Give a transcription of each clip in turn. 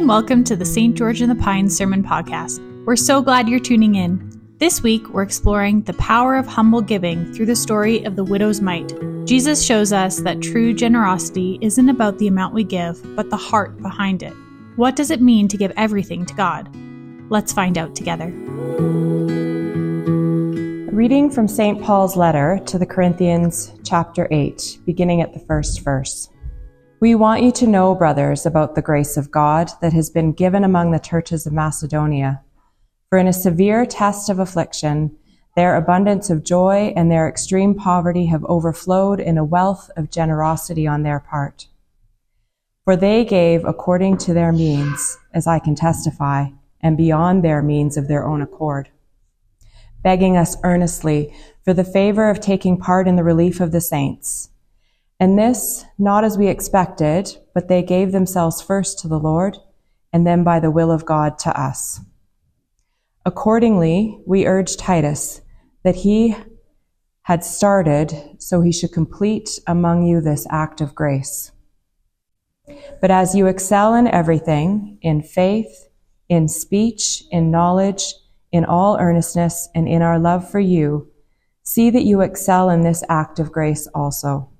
welcome to the St. George in the Pines Sermon Podcast. We're so glad you're tuning in. This week, we're exploring the power of humble giving through the story of the widow's mite. Jesus shows us that true generosity isn't about the amount we give, but the heart behind it. What does it mean to give everything to God? Let's find out together. A reading from St. Paul's letter to the Corinthians, chapter 8, beginning at the first verse. We want you to know, brothers, about the grace of God that has been given among the churches of Macedonia. For in a severe test of affliction, their abundance of joy and their extreme poverty have overflowed in a wealth of generosity on their part. For they gave according to their means, as I can testify, and beyond their means of their own accord, begging us earnestly for the favor of taking part in the relief of the saints. And this, not as we expected, but they gave themselves first to the Lord, and then by the will of God to us. Accordingly, we urge Titus that he had started, so he should complete among you this act of grace. But as you excel in everything, in faith, in speech, in knowledge, in all earnestness, and in our love for you, see that you excel in this act of grace also.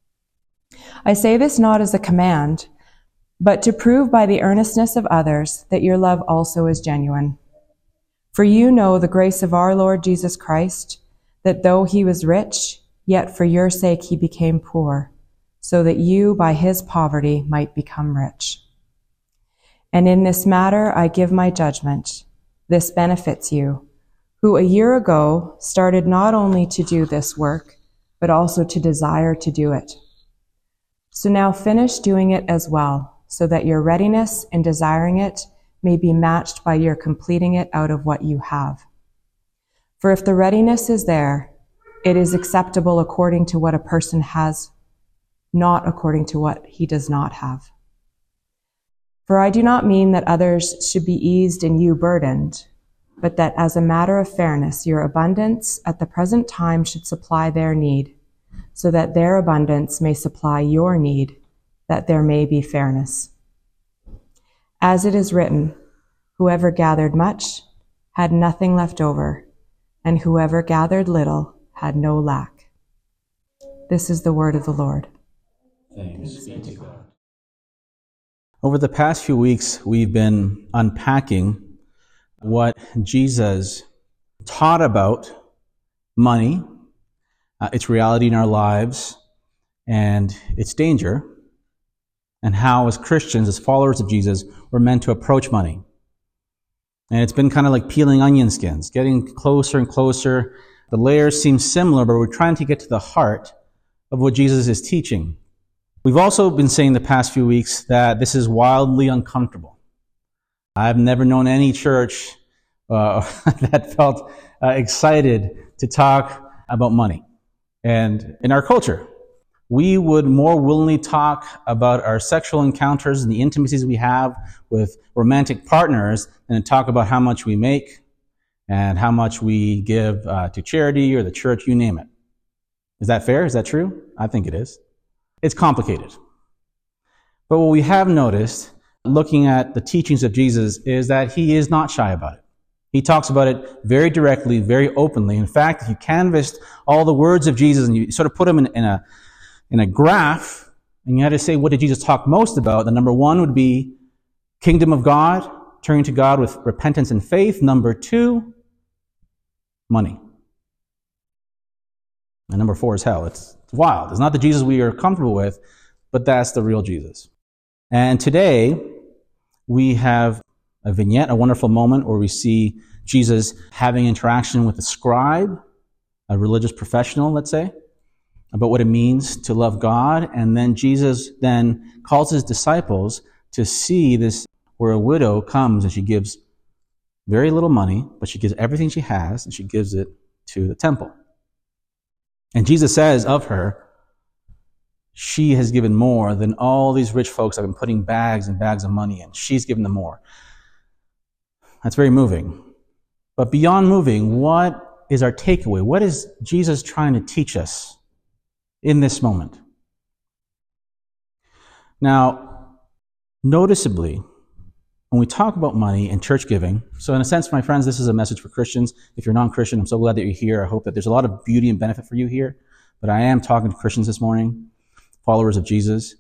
I say this not as a command, but to prove by the earnestness of others that your love also is genuine. For you know the grace of our Lord Jesus Christ, that though he was rich, yet for your sake he became poor, so that you by his poverty might become rich. And in this matter I give my judgment. This benefits you, who a year ago started not only to do this work, but also to desire to do it. So now finish doing it as well, so that your readiness in desiring it may be matched by your completing it out of what you have. For if the readiness is there, it is acceptable according to what a person has, not according to what he does not have. For I do not mean that others should be eased and you burdened, but that as a matter of fairness, your abundance at the present time should supply their need, so that their abundance may supply your need, that there may be fairness. As it is written, whoever gathered much had nothing left over, and whoever gathered little had no lack. This is the word of the Lord. Thanks be to God. Over the past few weeks, we've been unpacking what Jesus taught about money, its reality in our lives, and its danger, and how as Christians, as followers of Jesus, we're meant to approach money. And it's been kind of like peeling onion skins, getting closer and closer. The layers seem similar, but we're trying to get to the heart of what Jesus is teaching. We've also been saying the past few weeks that this is wildly uncomfortable. I've never known any church that felt excited to talk about money. And in our culture, we would more willingly talk about our sexual encounters and the intimacies we have with romantic partners than to talk about how much we make and how much we give to charity or the church, you name it. Is that fair? Is that true? I think it is. It's complicated. But what we have noticed, looking at the teachings of Jesus, is that he is not shy about it. He talks about it very directly, very openly. In fact, if you canvassed all the words of Jesus and you sort of put them in a graph, and you had to say, what did Jesus talk most about? The number one would be kingdom of God, turning to God with repentance and faith. Number two, money. And number four is hell. It's wild. It's not the Jesus we are comfortable with, but that's the real Jesus. And today, we have a vignette, a wonderful moment where we see Jesus having interaction with a scribe, a religious professional, let's say, about what it means to love God. And then Jesus then calls his disciples to see this, where a widow comes and she gives very little money, but she gives everything she has and she gives it to the temple. And Jesus says of her, she has given more than all these rich folks have been putting bags and bags of money in. She's given them more. That's very moving. But beyond moving, what is our takeaway? What is Jesus trying to teach us in this moment? Now, noticeably, when we talk about money and church giving, so in a sense, my friends, this is a message for Christians. If you're non-Christian, I'm so glad that you're here. I hope that there's a lot of beauty and benefit for you here. But I am talking to Christians this morning, followers of Jesus.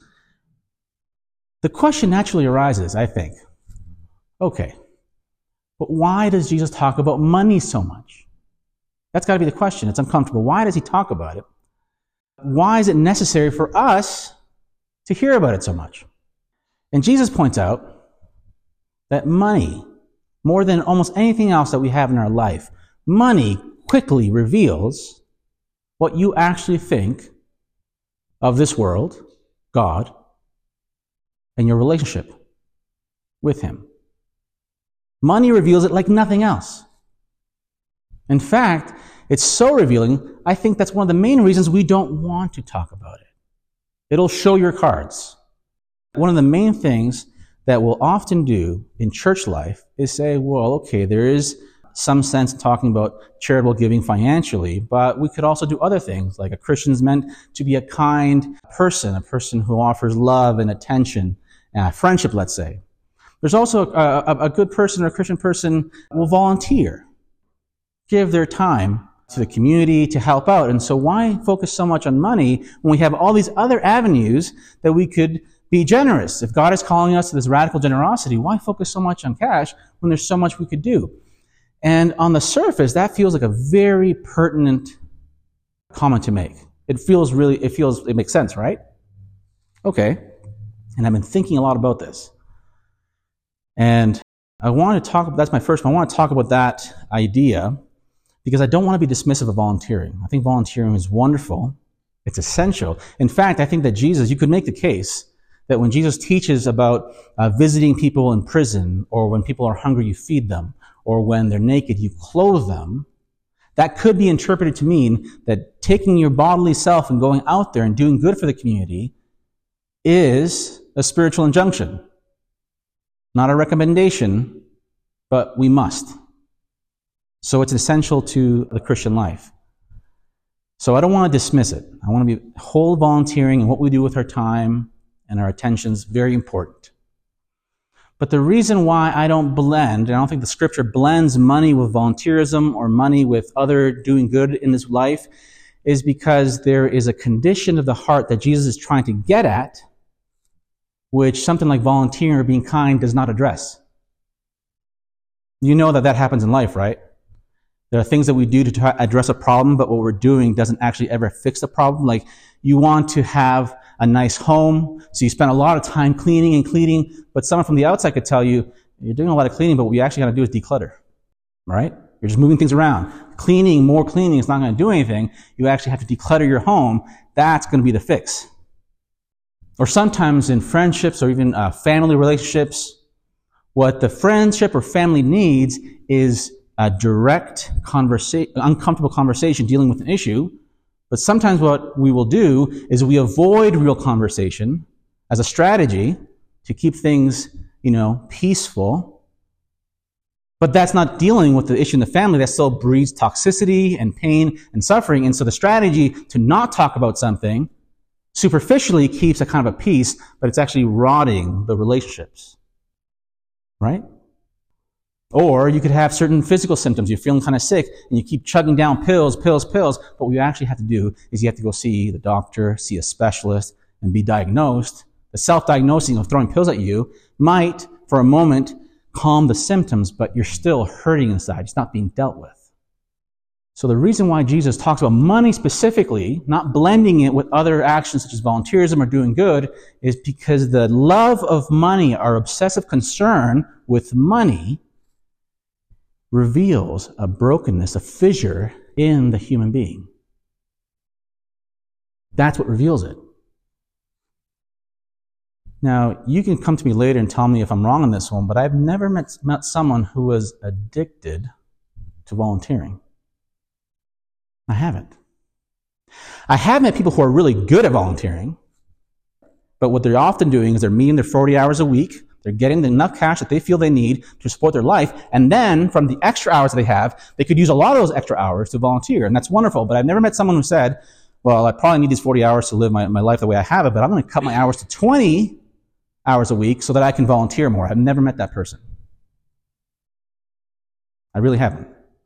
The question naturally arises, I think, okay, but why does Jesus talk about money so much? That's got to be the question. It's uncomfortable. Why does he talk about it? Why is it necessary for us to hear about it so much? And Jesus points out that money, more than almost anything else that we have in our life, money quickly reveals what you actually think of this world, God, and your relationship with him. Money reveals it like nothing else. In fact, it's so revealing, I think that's one of the main reasons we don't want to talk about it. It'll show your cards. One of the main things that we'll often do in church life is say, well, okay, there is some sense in talking about charitable giving financially, but we could also do other things, like a Christian's meant to be a kind person, a person who offers love and attention, friendship, let's say. There's also a good person or a Christian person will volunteer, give their time to the community to help out. And so why focus so much on money when we have all these other avenues that we could be generous? If God is calling us to this radical generosity, why focus so much on cash when there's so much we could do? And on the surface, that feels like a very pertinent comment to make. It makes sense, right? Okay. And I've been thinking a lot about this. And that's my first one. I want to talk about that idea because I don't want to be dismissive of volunteering. I think volunteering is wonderful. It's essential. In fact, I think that you could make the case that when Jesus teaches about visiting people in prison, or when people are hungry, you feed them, or when they're naked, you clothe them, that could be interpreted to mean that taking your bodily self and going out there and doing good for the community is a spiritual injunction. Not a recommendation, but we must. So it's essential to the Christian life. So I don't want to dismiss it. I want to hold volunteering and what we do with our time and our attentions very important. But the reason why I don't blend, and I don't think the scripture blends money with volunteerism or money with other doing good in this life, is because there is a condition of the heart that Jesus is trying to get at, which something like volunteering or being kind does not address. You know that happens in life, right? There are things that we do to try to address a problem, but what we're doing doesn't actually ever fix the problem. Like, you want to have a nice home, so you spend a lot of time cleaning, but someone from the outside could tell you, you're doing a lot of cleaning, but what you actually got to do is declutter, right? You're just moving things around. More cleaning is not going to do anything. You actually have to declutter your home. That's going to be the fix. Or sometimes in friendships or even family relationships, what the friendship or family needs is a direct uncomfortable conversation dealing with an issue. But sometimes what we will do is we avoid real conversation as a strategy to keep things, peaceful. But that's not dealing with the issue in the family. That still breeds toxicity and pain and suffering. And so the strategy to not talk about something superficially keeps a kind of a peace, but it's actually rotting the relationships. Right? Or you could have certain physical symptoms. You're feeling kind of sick, and you keep chugging down pills. But what you actually have to do is you have to go see the doctor, see a specialist, and be diagnosed. The self-diagnosing of throwing pills at you might, for a moment, calm the symptoms, but you're still hurting inside. It's not being dealt with. So the reason why Jesus talks about money specifically, not blending it with other actions such as volunteerism or doing good, is because the love of money, our obsessive concern with money, reveals a brokenness, a fissure in the human being. That's what reveals it. Now, you can come to me later and tell me if I'm wrong on this one, but I've never met someone who was addicted to volunteering. I haven't. I have met people who are really good at volunteering, but what they're often doing is they're meeting their 40 hours a week. They're getting enough cash that they feel they need to support their life. And then from the extra hours that they have, they could use a lot of those extra hours to volunteer. And that's wonderful. But I've never met someone who said, well, I probably need these 40 hours to live my life the way I have it, but I'm going to cut my hours to 20 hours a week so that I can volunteer more. I've never met that person. I really haven't.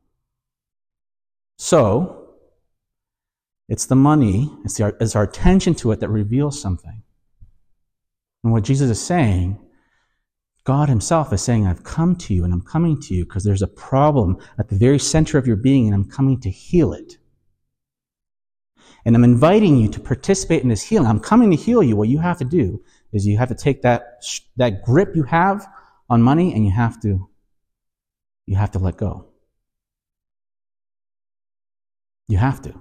So, it's the money, it's our attention to it that reveals something. And what Jesus is saying, God himself is saying, I've come to you and I'm coming to you because there's a problem at the very center of your being and I'm coming to heal it. And I'm inviting you to participate in this healing. I'm coming to heal you. What you have to do is you have to take that grip you have on money and you have to let go. You have to.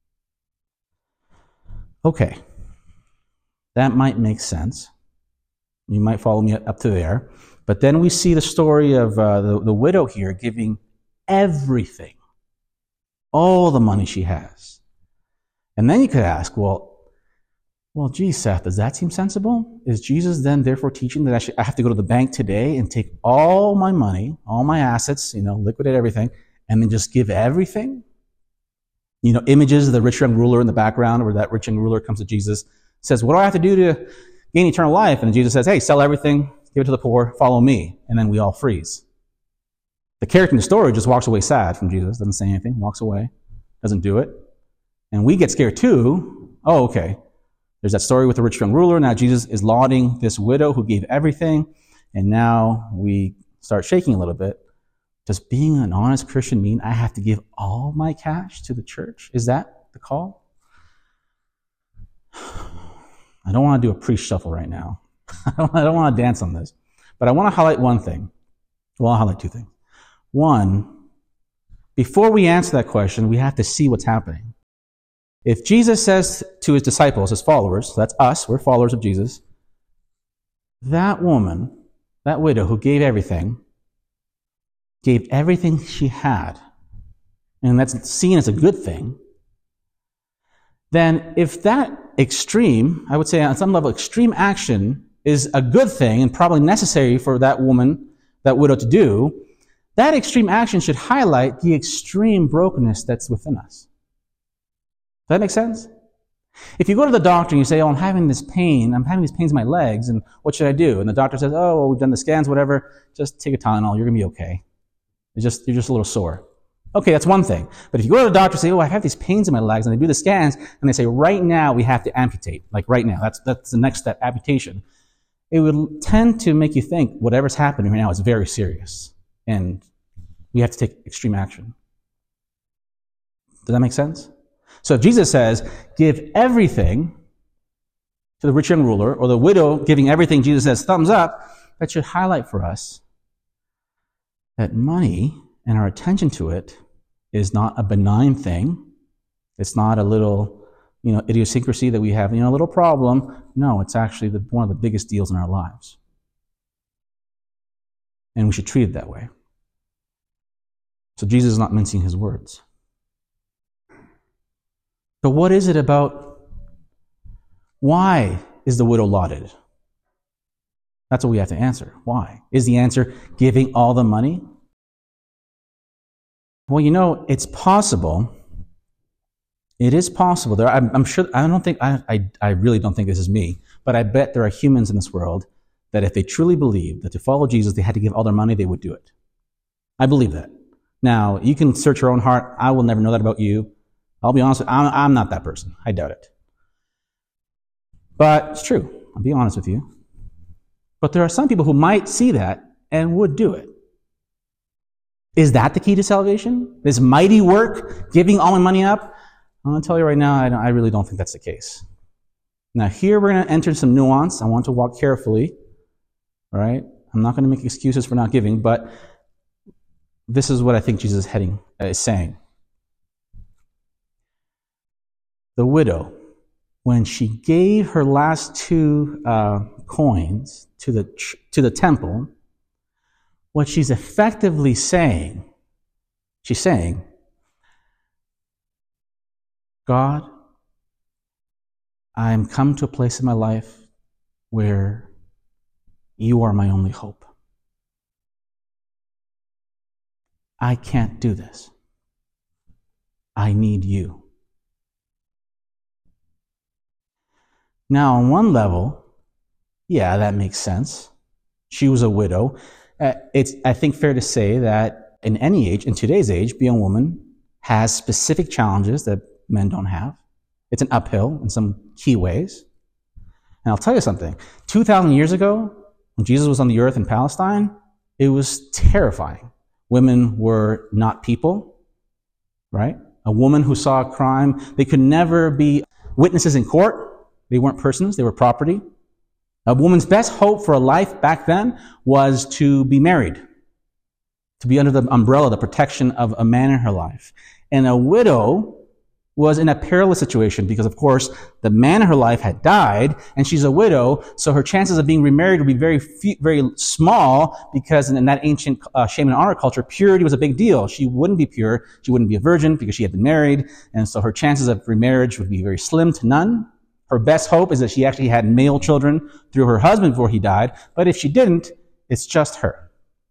Okay. That might make sense. You might follow me up to there. But then we see the story of the widow here giving everything, all the money she has. And then you could ask, well, geez, Seth, does that seem sensible? Is Jesus then therefore teaching that I have to go to the bank today and take all my money, all my assets, liquidate everything, and then just give everything? Images of the rich young ruler in the background where that rich young ruler comes to Jesus, says, what do I have to do to gain eternal life? And Jesus says, hey, sell everything, give it to the poor, follow me. And then we all freeze. The character in the story just walks away sad from Jesus, doesn't say anything, walks away, doesn't do it. And we get scared too. Oh, okay. There's that story with the rich young ruler. Now Jesus is lauding this widow who gave everything. And now we start shaking a little bit. Does being an honest Christian mean I have to give all my cash to the church? Is that the call? I don't want to do a priest shuffle right now. I don't want to dance on this. But I want to highlight one thing. Well, I'll highlight two things. One, before we answer that question, we have to see what's happening. If Jesus says to his disciples, his followers, so that's us, we're followers of Jesus, that woman, that widow who gave everything she had, and that's seen as a good thing, then if that extreme, I would say on some level, extreme action is a good thing and probably necessary for that woman, that widow to do, that extreme action should highlight the extreme brokenness that's within us. Does that make sense? If you go to the doctor and you say, I'm having these pains in my legs, and what should I do? And the doctor says, well, we've done the scans, whatever, just take a Tylenol, you're going to be okay. You're just a little sore. Okay, that's one thing. But if you go to the doctor and say, I have these pains in my legs, and they do the scans, and they say, right now we have to amputate. Like right now, that's the next step, amputation. It would tend to make you think whatever's happening right now is very serious, and we have to take extreme action. Does that make sense? So if Jesus says, give everything to the rich young ruler, or the widow giving everything, Jesus says, thumbs up, that should highlight for us that money and our attention to it is not a benign thing. It's not a little, idiosyncrasy that we have, a little problem. No, it's actually one of the biggest deals in our lives. And we should treat it that way. So Jesus is not mincing his words. But what is it about? Why is the widow lauded? That's what we have to answer. Why? Is the answer giving all the money? Well, it's possible. It is possible. I'm sure. I really don't think this is me, but I bet there are humans in this world that if they truly believed that to follow Jesus, they had to give all their money, they would do it. I believe that. Now, you can search your own heart. I will never know that about you. I'll be honest, I'm not that person. I doubt it. But it's true. I'll be honest with you. But there are some people who might see that and would do it. Is that the key to salvation? This mighty work, giving all my money up? I'm going to tell you right now, I really don't think that's the case. Now here we're going to enter some nuance. I want to walk carefully. All right? I'm not going to make excuses for not giving, but this is what I think Jesus is saying. The widow, when she gave her last 2 coins to the temple, what she's effectively saying, God, I'm come to a place in my life where you are my only hope. I can't do this. I need you. Now, on one level, Yeah, that makes sense. She was a widow. It's, I think, fair to say that in any age, in today's age, being a woman has specific challenges that men don't have. It's an uphill in some key ways. And I'll tell you something. 2,000 years ago, when Jesus was on the earth in Palestine, it was terrifying. Women were not people, right? A woman who saw a crime, they could never be witnesses in court. They weren't persons, they were property. A woman's best hope for a life back then was to be married, to be under the umbrella, the protection of a man in her life. And a widow was in a perilous situation because, of course, the man in her life had died, and she's a widow, so her chances of being remarried would be very small because in that ancient shame and honor culture, purity was a big deal. She wouldn't be pure, she wouldn't be a virgin because she had been married, and so her chances of remarriage would be very slim to none. Her best hope is that she actually had male children through her husband before he died, but if she didn't, it's just her.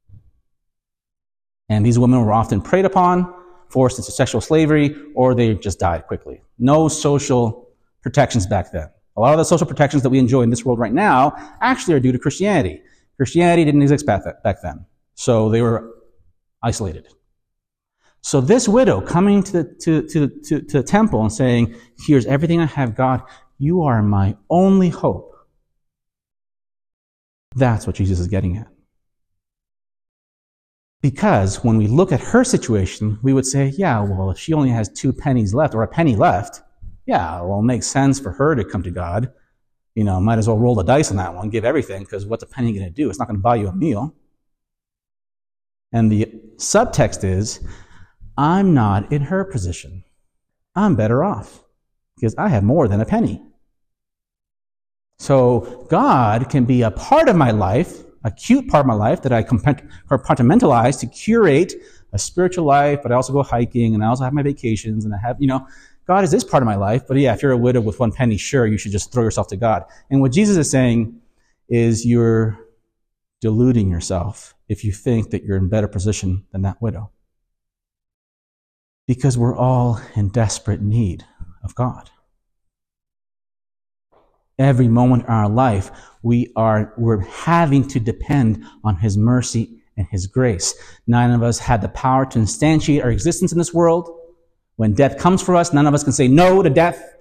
And these women were often preyed upon, forced into sexual slavery, or they just died quickly. No social protections back then. A lot of the social protections that we enjoy in this world right now actually are due to Christianity. Christianity didn't exist back then, so they were isolated. So this widow coming to the temple and saying, "Here's everything I have, God. You are my only hope." That's what Jesus is getting at. Because when we look at her situation, we would say, yeah, well, if she only has 2 pennies left or a penny left, yeah, well, it makes sense for her to come to God. You know, might as well roll the dice on that one, give everything, because what's a penny going to do? It's not going to buy you a meal. And the subtext is, I'm not in her position. I'm better off because I have more than a penny. So God can be a part of my life, a cute part of my life that I compartmentalize to curate a spiritual life, but I also go hiking and I also have my vacations and I have, God is this part of my life. But yeah, if you're a widow with 1 penny, sure, you should just throw yourself to God. And what Jesus is saying is you're deluding yourself if you think that you're in better position than that widow. Because we're all in desperate need of God. Every moment in our life, we're having to depend on His mercy and His grace. None of us had the power to instantiate our existence in this world. When death comes for us, none of us can say no to death.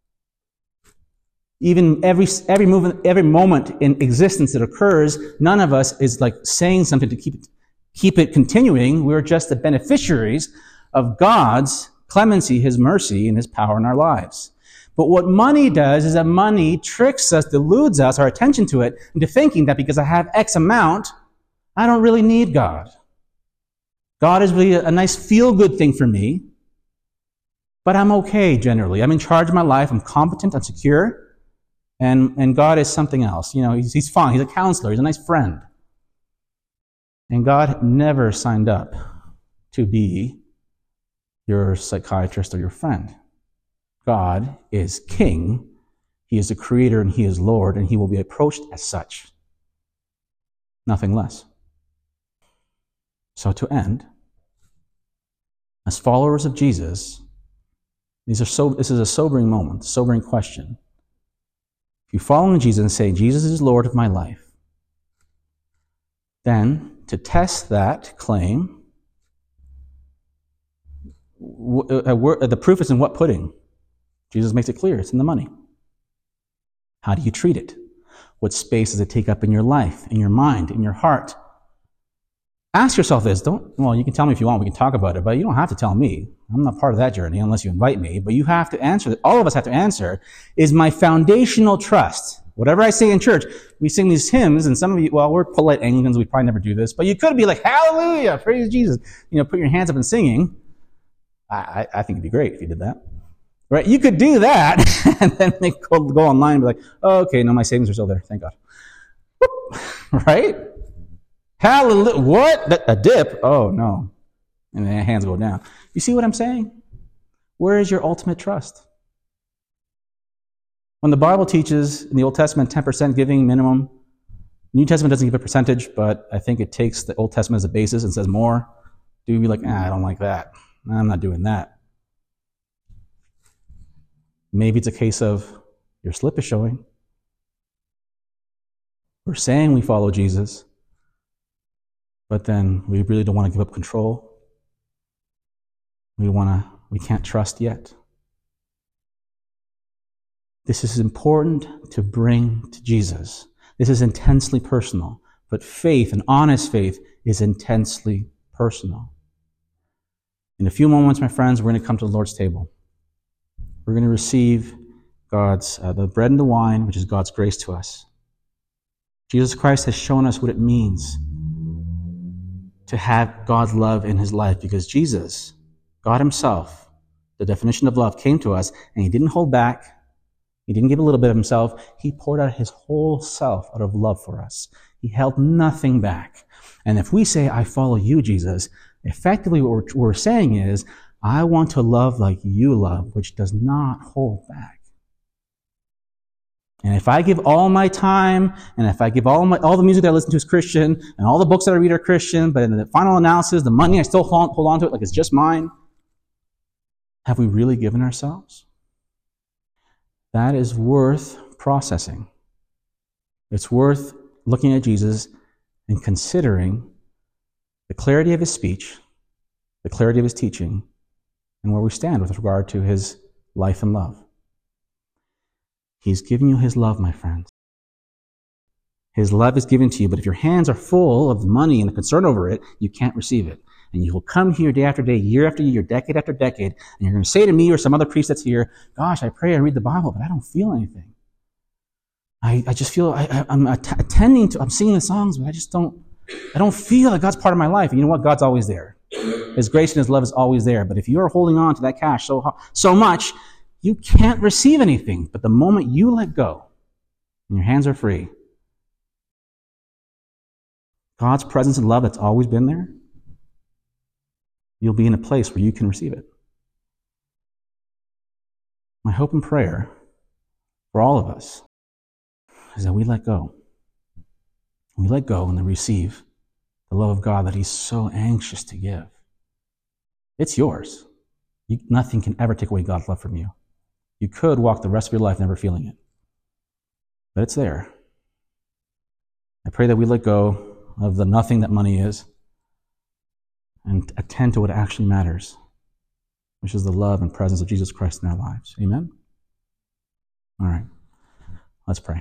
Even every moment in existence that occurs, none of us is like saying something to keep it continuing. We're just the beneficiaries of God's clemency, His mercy, and His power in our lives. But what money does is that money tricks us, deludes us, our attention to it, into thinking that because I have X amount, I don't really need God. God is really a nice feel-good thing for me, but I'm okay generally. I'm in charge of my life, I'm competent, I'm secure, and God is something else. He's fine, He's a counselor, He's a nice friend. And God never signed up to be your psychiatrist or your friend. God is King, He is the Creator, and He is Lord, and He will be approached as such. Nothing less. So to end, as followers of Jesus, this is a sobering moment, a sobering question. If you follow in Jesus and say, Jesus is Lord of my life, then to test that claim, the proof is in what pudding? Jesus makes it clear. It's in the money. How do you treat it? What space does it take up in your life, in your mind, in your heart? Ask yourself this. You can tell me if you want. We can talk about it, but you don't have to tell me. I'm not part of that journey unless you invite me. But you have to answer. All of us have to answer. Is my foundational trust, whatever I say in church, we sing these hymns, and some of you, we're polite Anglicans. We probably never do this, but you could be like, hallelujah, praise Jesus. Put your hands up and singing. I think it'd be great if you did that. Right? You could do that and then go online and be like, oh, okay, no, my savings are still there. Thank God. Right? Hallelujah. What? A dip? Oh, no. And then hands go down. You see what I'm saying? Where is your ultimate trust? When the Bible teaches in the Old Testament 10% giving minimum, New Testament doesn't give a percentage, but I think it takes the Old Testament as a basis and says more. Do you be like, I don't like that. I'm not doing that. Maybe it's a case of your slip is showing. We're saying we follow Jesus, but then we really don't want to give up control. We can't trust yet. This is important to bring to Jesus. This is intensely personal, but faith, an honest faith, is intensely personal. In a few moments, my friends, we're going to come to the Lord's table. We're going to receive God's, the bread and the wine, which is God's grace to us. Jesus Christ has shown us what it means to have God's love in his life, because Jesus, God himself, the definition of love, came to us and he didn't hold back. He didn't give a little bit of himself. He poured out his whole self out of love for us. He held nothing back. And if we say, I follow you, Jesus, effectively what we're saying is, I want to love like you love, which does not hold back. And if I give all my time, and if I give all the music that I listen to is Christian, and all the books that I read are Christian, but in the final analysis, the money, I still hold on to it like it's just mine, have we really given ourselves? That is worth processing. It's worth looking at Jesus and considering the clarity of his speech, the clarity of his teaching, and where we stand with regard to his life and love. He's giving you his love, my friends. His love is given to you, but if your hands are full of money and the concern over it, you can't receive it. And you will come here day after day, year after year, decade after decade, and you're going to say to me or some other priest that's here, gosh, I pray, I read the Bible, but I don't feel anything. I just feel, I'm singing the songs, but I don't feel like God's part of my life. And you know what? God's always there. His grace and his love is always there. But if you're holding on to that cash so much, you can't receive anything. But the moment you let go and your hands are free, God's presence and love that's always been there, you'll be in a place where you can receive it. My hope and prayer for all of us is that we let go. We let go and then receive the love of God that he's so anxious to give. It's yours. Nothing can ever take away God's love from you. You could walk the rest of your life never feeling it, but it's there. I pray that we let go of the nothing that money is and attend to what actually matters, which is the love and presence of Jesus Christ in our lives. Amen? All right. Let's pray.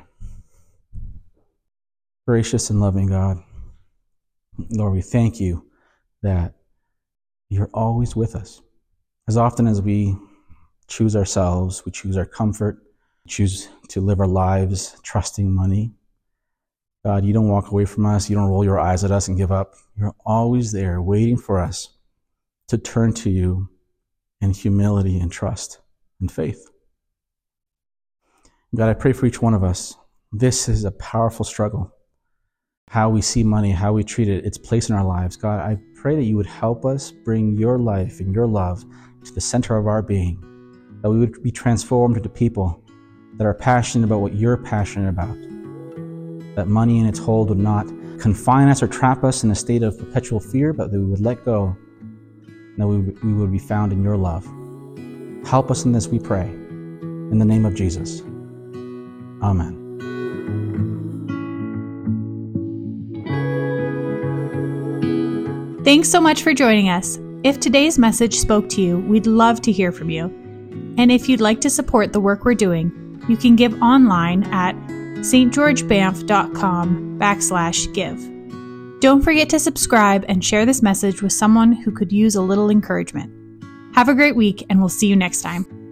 Gracious and loving God, Lord, we thank you that you're always with us. As often as we choose ourselves, we choose our comfort, choose to live our lives trusting money, God, you don't walk away from us. You don't roll your eyes at us and give up. You're always there waiting for us to turn to you in humility and trust and faith. God, I pray for each one of us. This is a powerful struggle. How we see money, how we treat it, its place in our lives. God, I pray that you would help us bring your life and your love to the center of our being, that we would be transformed into people that are passionate about what you're passionate about, that money and its hold would not confine us or trap us in a state of perpetual fear, but that we would let go, and that we would be found in your love. Help us in this, we pray. In the name of Jesus. Amen. Thanks so much for joining us. If today's message spoke to you, we'd love to hear from you. And if you'd like to support the work we're doing, you can give online at stgeorgebanff.com/give. Don't forget to subscribe and share this message with someone who could use a little encouragement. Have a great week, and we'll see you next time.